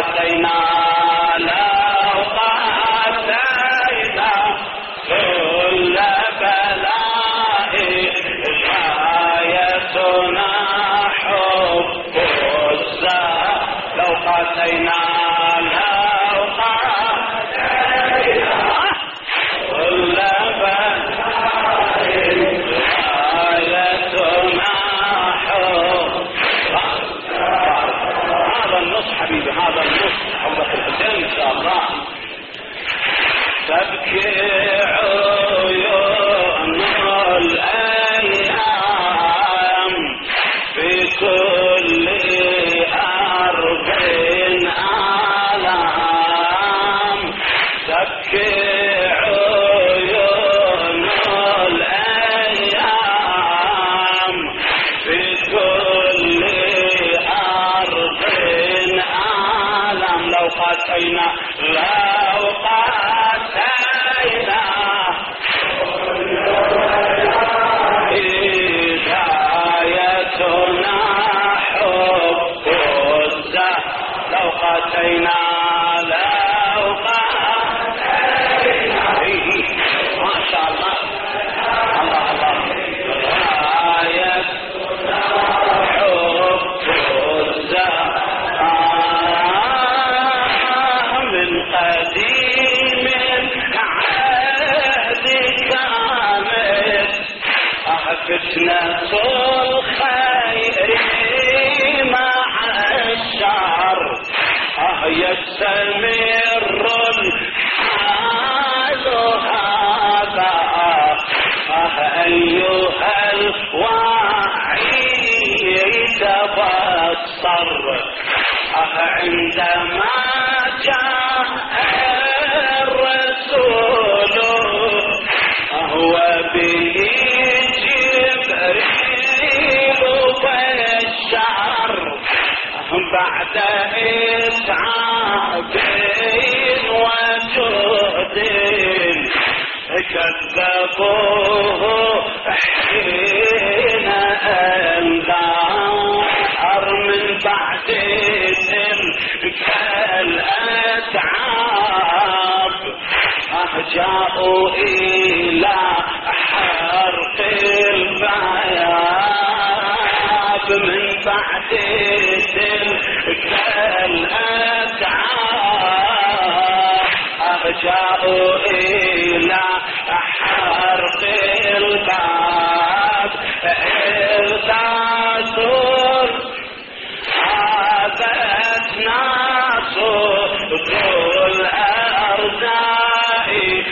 قاسينا لو قاسينا كل بلاء غايتنا حب الزهر لو قاسينا لو قاسينا كل بلاء غايتنا حب. هذا النص حبيبي، هذا النص حبك الحسين ان شاء الله. تبكي عيون الأيام في كل أرض آلام، تبكي عيون الأيام في كل أرض آلام. لو قاسينا لو قاسينا هدايتنا حب الزهر لو قاسينا لو قاسينا ما شاء الله الله الله هدايتنا حب الزهر من قديم العهد كانت فتنة الخير مع الشر يستمر الحال هذا أيها الواعي تبصر عندما جاء الرسول هو به جبريل بشر بعد إتعاب وجهد كذبوه حين أنذر من بعد تلك الأتعاب جاءوا إلى حرق البياب من بعد تلك الأتعاب جاءوا إلى حرق الباب إرتاسوا عابت ناصر الأرزاء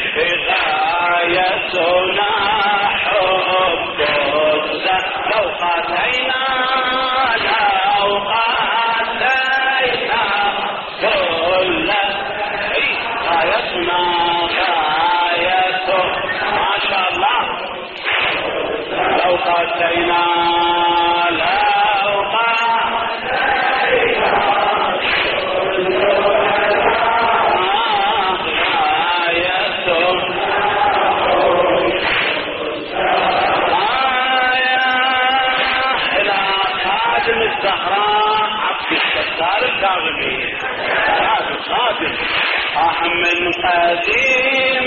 غايتنا حب الزهر لو قاسينا لو قاسينا كل غايتنا غايته ما شاء الله لو قاسينا الزهراء عبد الستار الكاظمي صادق من قديم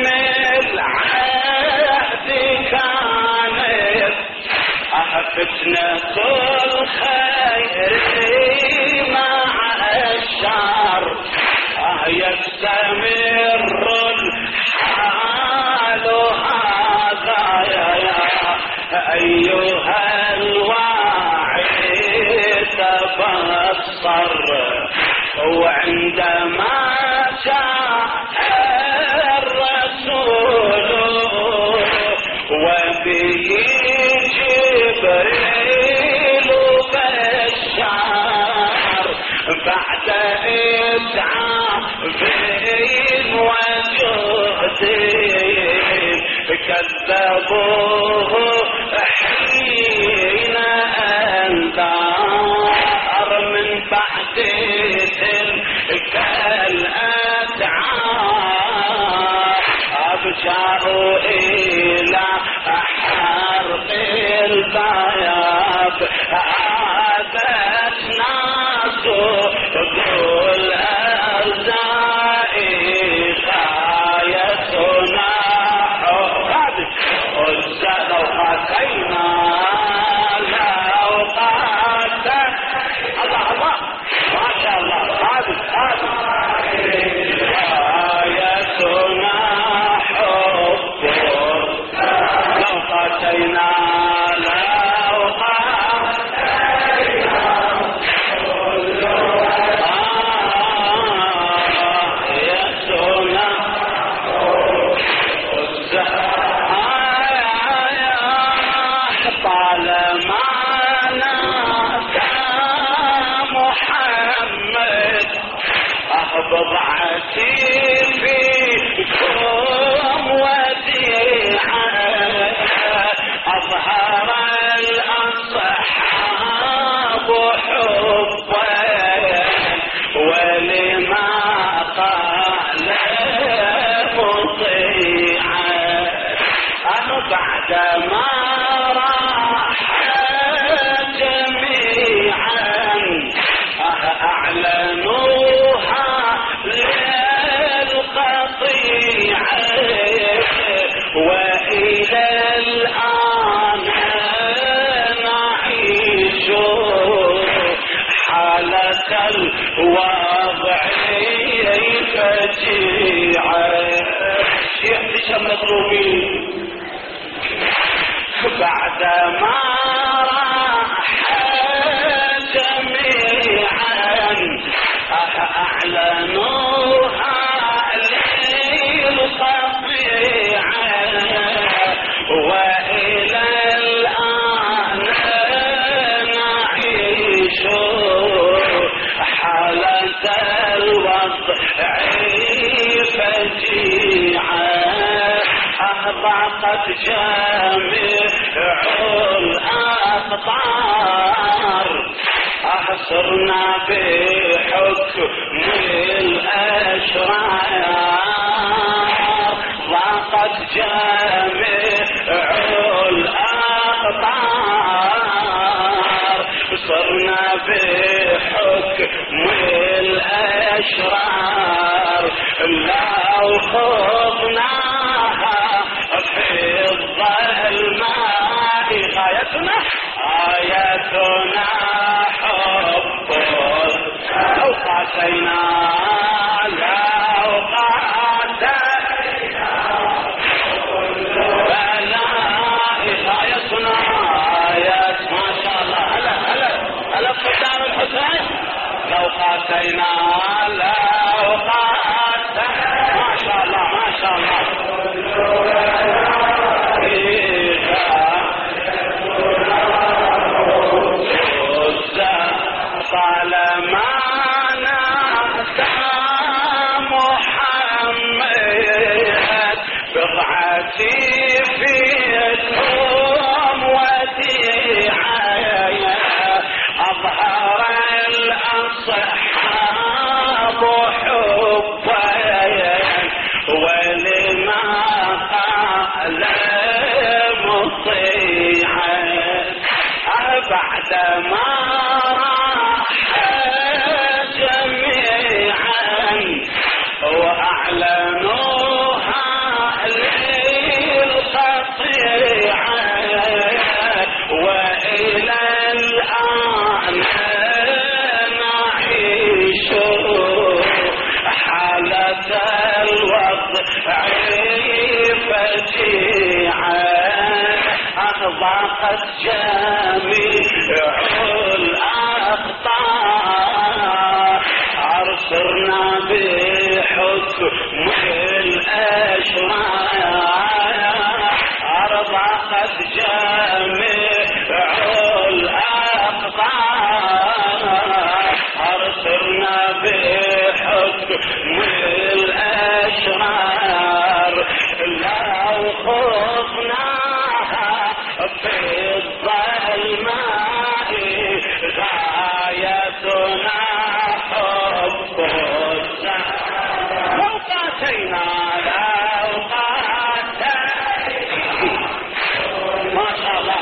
العهد كانت فتنة الخير مع الشر يستمر الحال هذا أيها تبصر وعندما جاء الرسول وبه جبريل بشر بعد إتعاب وجهد كذبوه حين أنذر من بعد تلك الأتعاب جاءوا إلى حرق البياب عادت ناس الأرزاق ولما قال مطيعا بعد ما راح جميعا أعلنوها للقطيعة وإلى الآن نعيش حالة الوضع فجيعة. ليش مطلوبين بعد ما راح جميعا أعلنوها للقطيعة وإلى الآن نعيش حالة الوضع فجيعة ضاقت جميع الأقطار صرنا بحكم الأشرار ضاقت جميع الأقطار صرنا بحكم الأشرار لو خضناها في الظلماء غايتنا حب لو قاسينا بلاء غايتنا آيات ما شاء الله هلا قدام الحسين لو قاسينا ما شاء الله طالما ناسى محمد بضعتي فيكم وديعة أظهر الأصحاب حبا ولما قال مطيعا بعد ما وأعلنوها للقطيعة وإلى الآن نعيش حالة الوضع فجيعة ضاقت جميع الأقطار صرنا بحكم الأشرار ضاقت جميع الأقطار صرنا بحكم الأشرار لو خضناها في الظلماء غايتنا حب لو قاتينا ما شاء الله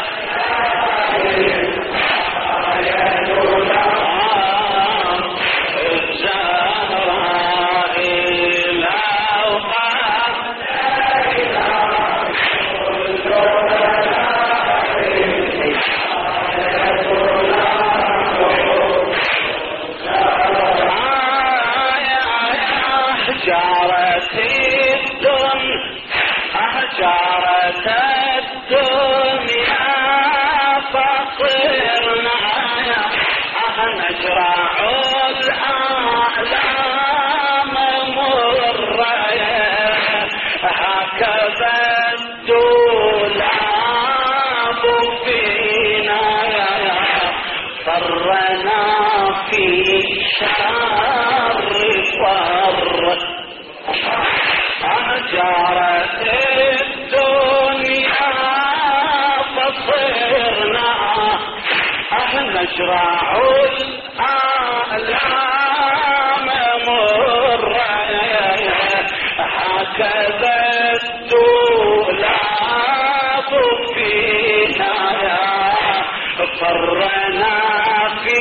جارت الدنيا فصرنا نجرع الأعلام مرة هكذا الدولاب فينا فرنا في شر فر جارت الدنيا فصرنا مجرع الآلام مرة هكذا الدولاب فينا فرنا في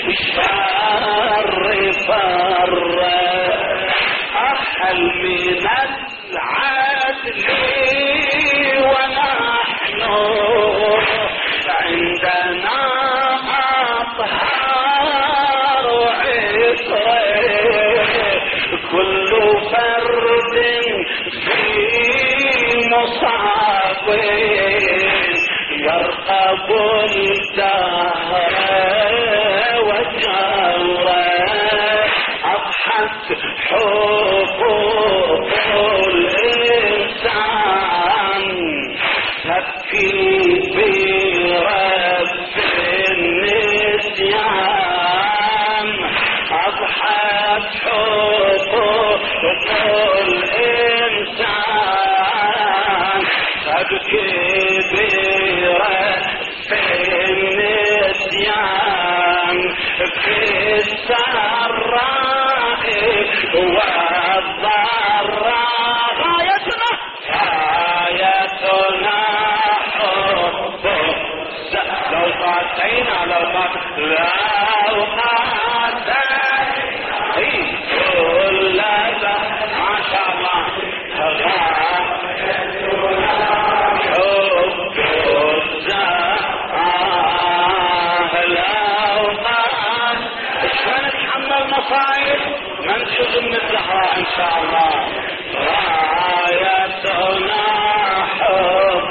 الشر فر أحل من العدل ونحن عندنا أطهار وعطر كل فرد في مصاب يرقب الدهر وجره أضحت حقوق الإنسان تبكي برب النسيان أضحت حقوق الإنسان تبكي برب النسيان في السراء والضراء غايتنا حب لو قاتينا لو قاتينا كل هذا ما شاء الله منشد من الزهراء ان شاء الله رايتنا حب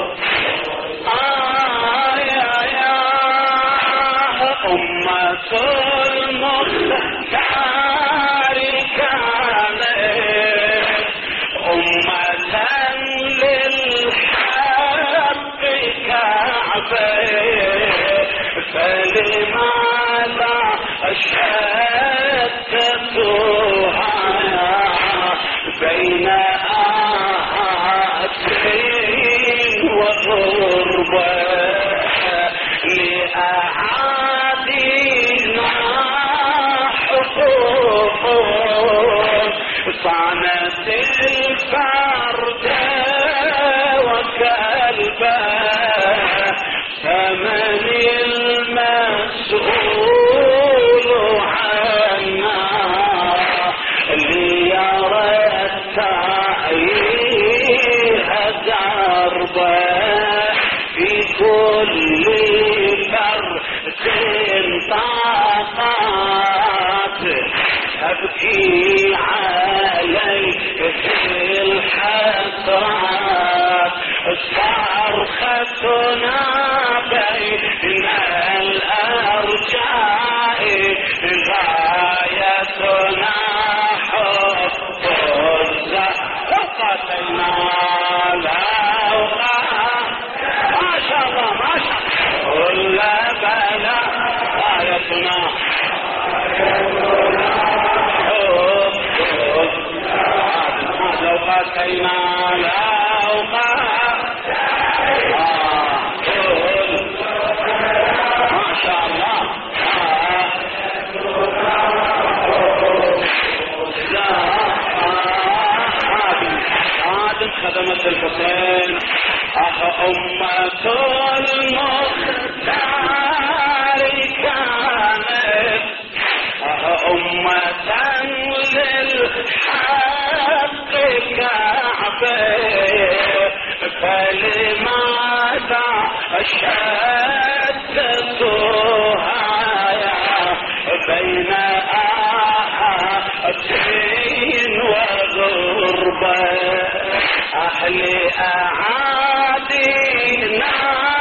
يا أمة المختار كانت أمة للحق كعبة فلماذا شتتها بين آهات وغربة لأعادينا حقوق صانت الفرد وكلبه فمن المسؤول عنا ليرى التعيير دربه في كل فرد طاقات تبكي عليه الحسرات صرختنا بين الأرجاء غايتنا حب الزهر قتلنا ما شاء الله ما شاء الله كل بلاء غايتنا لو قاتلنا ما شاء الله خدمة الحسين أمة المختار كانت أمة للحق كعبة فلماذا شتتها بين آهات وغربة أهل أعادينا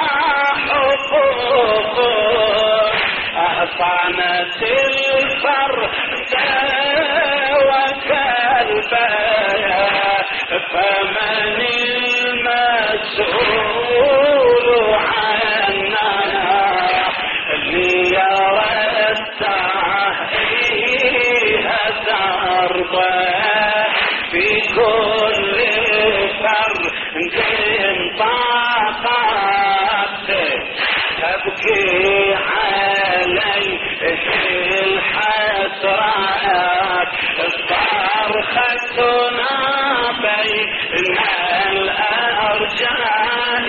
حقوق أحصانت الفرد وكلبه فمن المسؤول عنا ليرى التعيير دربه في كل فرد طاقات تبكي على الأرجاء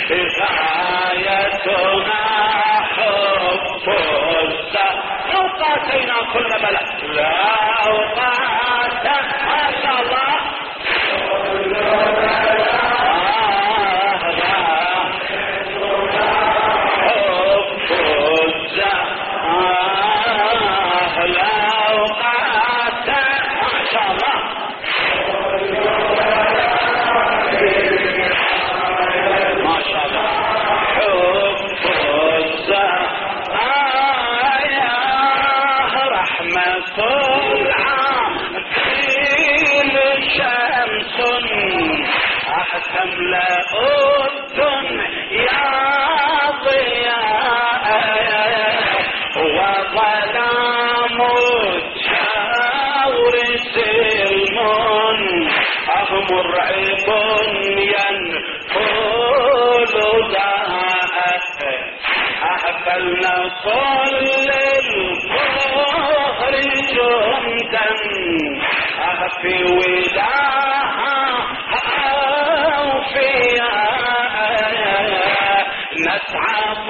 غايتنا حب الزهر لو قاسينا كل بلد لو قاسى ما شاء الله تملأ الدنيا ضياء وظلام الجور سلم مرعب ينفل داء فلنصل الظهر جندا في ولاها نسعف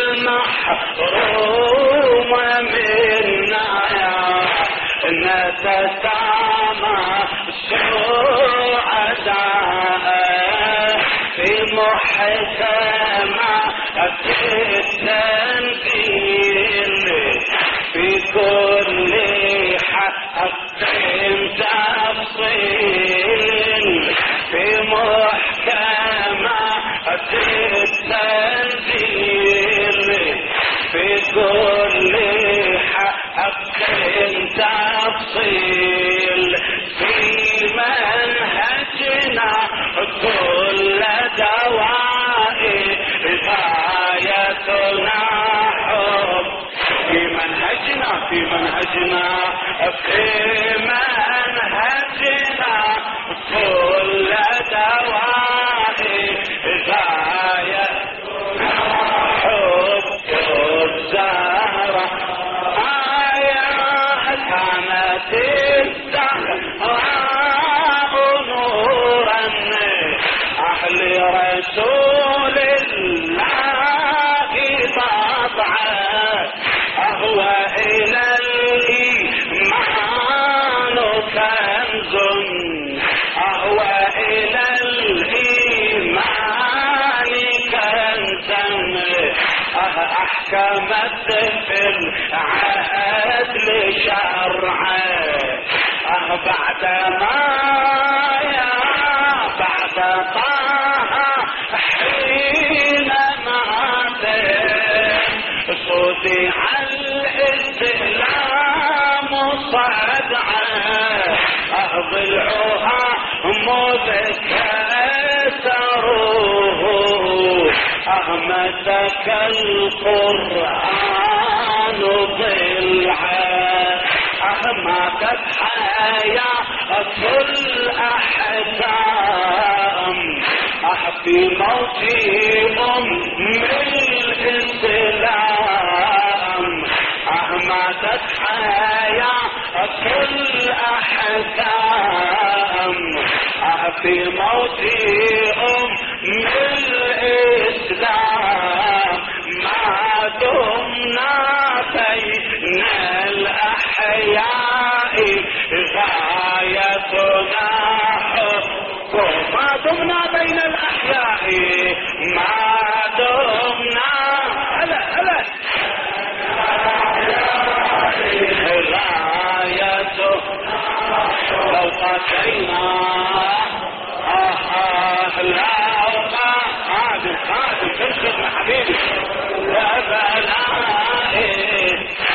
المحروم منا نتسامى سعداء في محكمة التنزيل في كل حق تفصيل في محكمة التنزيل في كل حق تفصيل في منهجنا كل دواء غايتنا حب في منهجنا في منهجنا في منهجنا كل دواء غايتنا حب الزهرة كانت الزهراء نورا أهل رسول الله طبعا أهو إلى الإيمان كنز أهو إلى الإيمان كنزا أحكمت في العدل شرعا بعد ما بعد طه حين مات صدع الإسلام صدعا ضلعها مذكسروه مسك القرآن ضلعا ماتت حياة الأحكام في موت الإسلام ماتت حياة الأحكام في موت الإسلام ما دمنا بين الأحياء غايتنا حب ما دمنا بين الأحياء ما دمنا هلا هلا غايتنا لو قاتلنا خادم في الخدمة حبيبي يا بلائي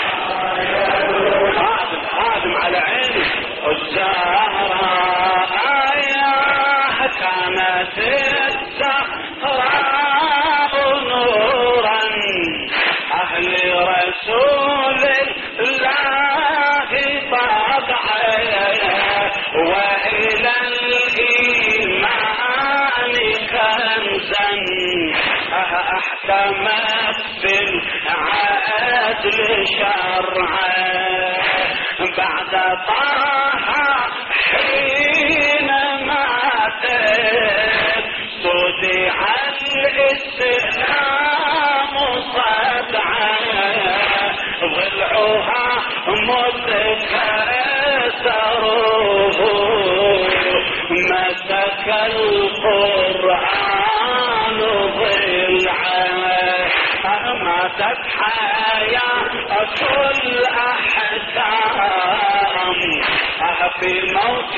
خادم على عيني الزهراء كانت الزهراء نورا أهل رسول الله طبعا وإلى الإيمان كنزا أحكمت في العدل شرعا بعد طه حين مات متكسره مسك القرآن ضلعه ماتت حياة الأحكام في موت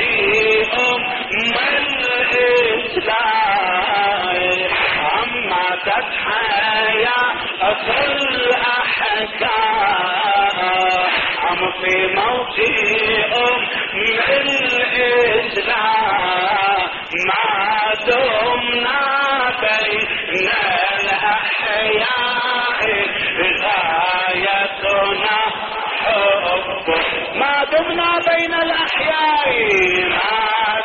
الإسلام ماتت حياة الأحكام في موت الإسلام ما دمنا بين الأحياء غايتنا حب ما دمنا بين الأحياء ما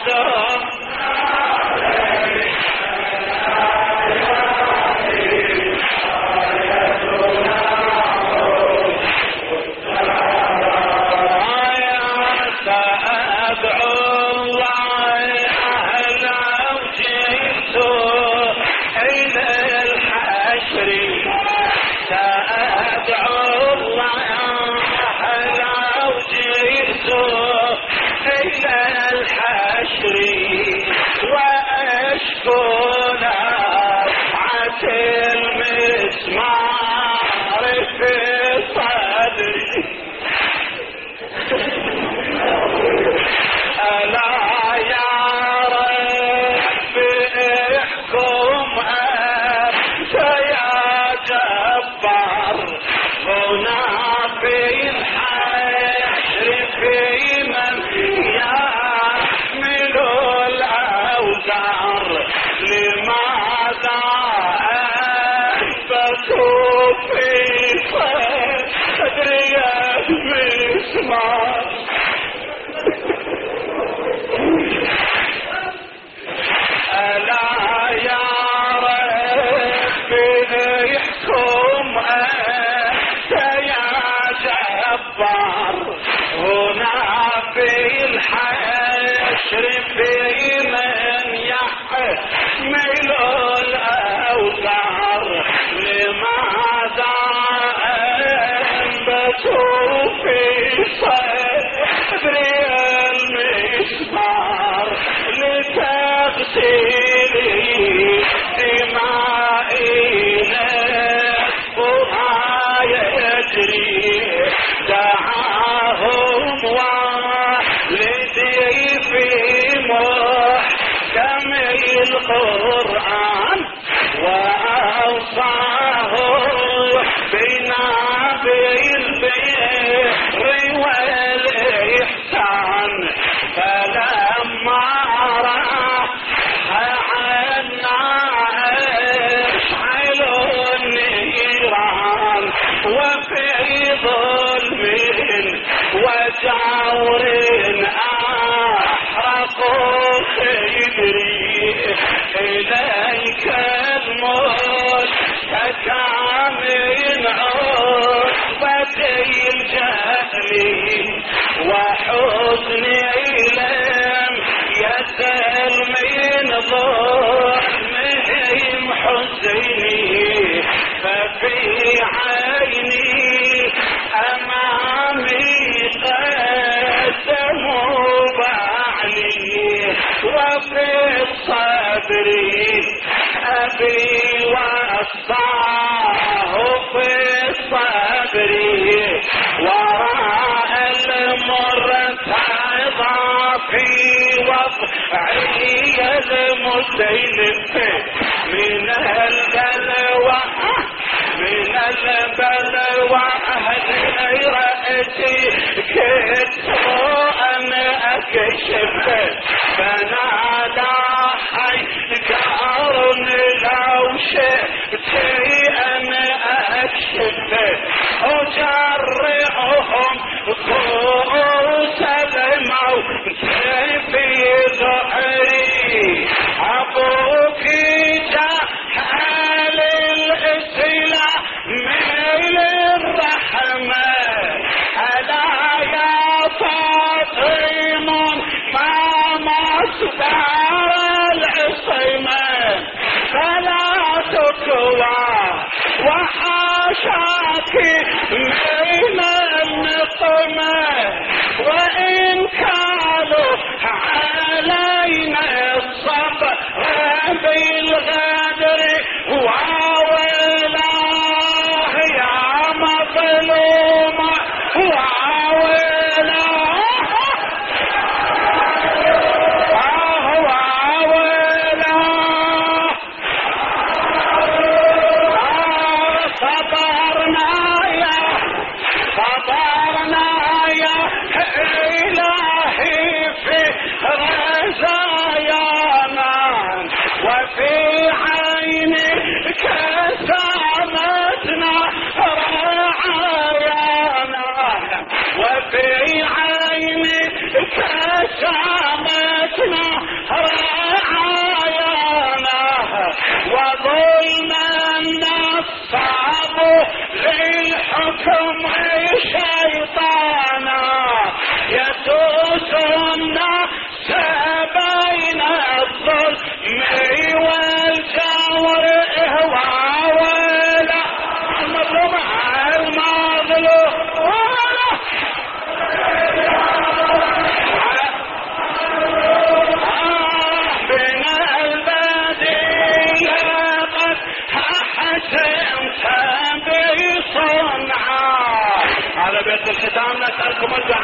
القرآن وأوصاه بنا بالبر والإحسان فلما راح عنا أشعل النيران وفي ظلم وجور أحرقوا خيري إليك المشتكى من عقبة الجهل وحزني لم يزل من ظلمهم حزني ففي عيني أمامي قدموا بعلي وفي الصبر أبي وصاه في الصبر وراء المرتضى في وضعي المسيلف من البلوى أهل رأتي كنت أنا أكشف فنادى حيكار لو شئتي أنا أكشف أجرعهم كؤوس الموت في ظهري أبوك جهل الإسلام من الرحمة ألا يا فاطم ما مصدر العصمة فلا تكوى وحاشاك من النقمة في عيني كشامتنا رعايانا وظلما نصاب للحكم شيطانا يسوس الناس بين الظلم والجور ولا المظلوم المظلوم من البديل قد حسنت بصنعا. هذا بيت الختام، نسألكم الدعاء.